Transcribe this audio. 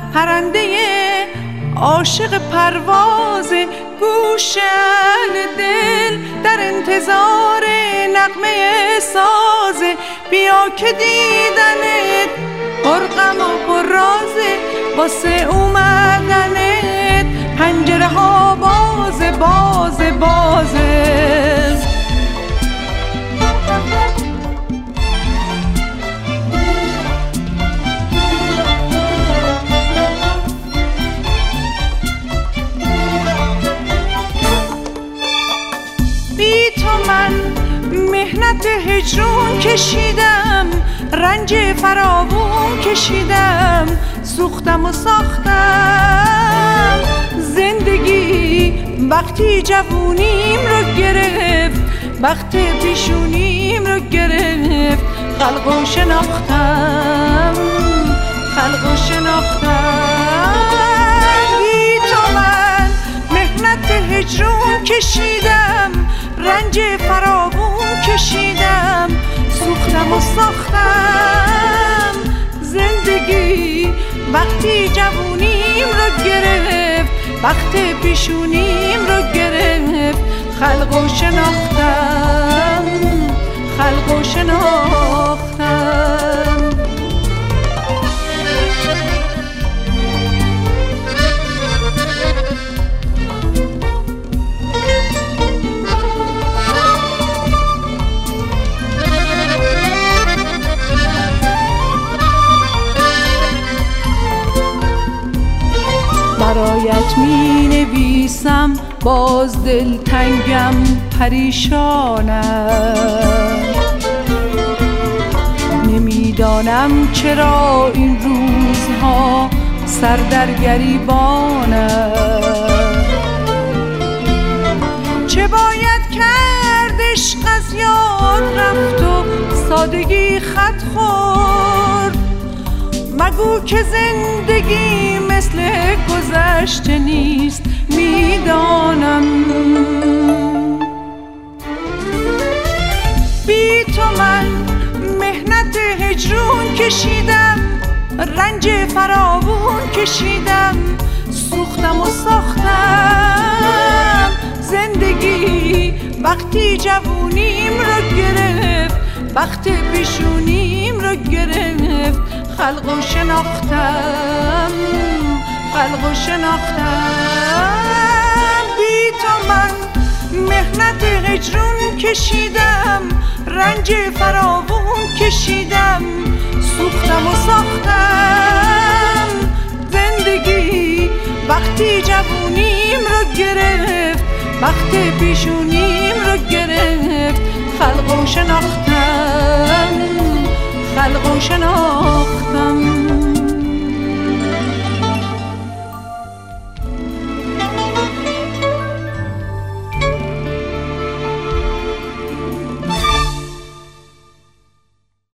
پرنده عاشق پرواز گوشن دل در انتظار نغمه ساز. بیا که دیدنت پرغم و پررازه، واسه اومدنت پنجره ها بازه بازه بازه. بی تو من مهنت هجرون کشیدم، رنج فراوون کشیدم، سوختم و ساختم. زندگی وقتی جوونیم رو گرفت، وقت پیشونیم رو گرفت، خلق و شناختم، خلق و شناختم. بی تو من مهنت هجرون کشیدم، رنج فراوون کشیدم، سوختم و ساختم. زندگی وقتی جوونیم رو گرفت، وقت پیشونیم رو گرفت، خلق و شناختم، خلق و شناختم. برایت می نویسم باز دلتنگم پریشانم، نمیدانم چرا این روزها سر در گریبانم. چه باید کرد عشق از یاد رفت و سادگی خط خورد، مگو که زندگی مثل گذشته نیست میدانم. بی تو من مهنت هجرون کشیدم، رنج فراوون کشیدم، سوختم و ساختم. زندگی وقتی جوونیم رو گرفت، وقت پیشونیم رو گرفت، خلق و شناختم، خلق و شناختم. بی تو من مهنت هجرون کشیدم، رنج فراوون کشیدم، سوختم و ساختم. زندگی وقتی جوونیم رو گرفت، وقت پیشونیم رو گرفت، خلق و شناختم، خلق و شناختم.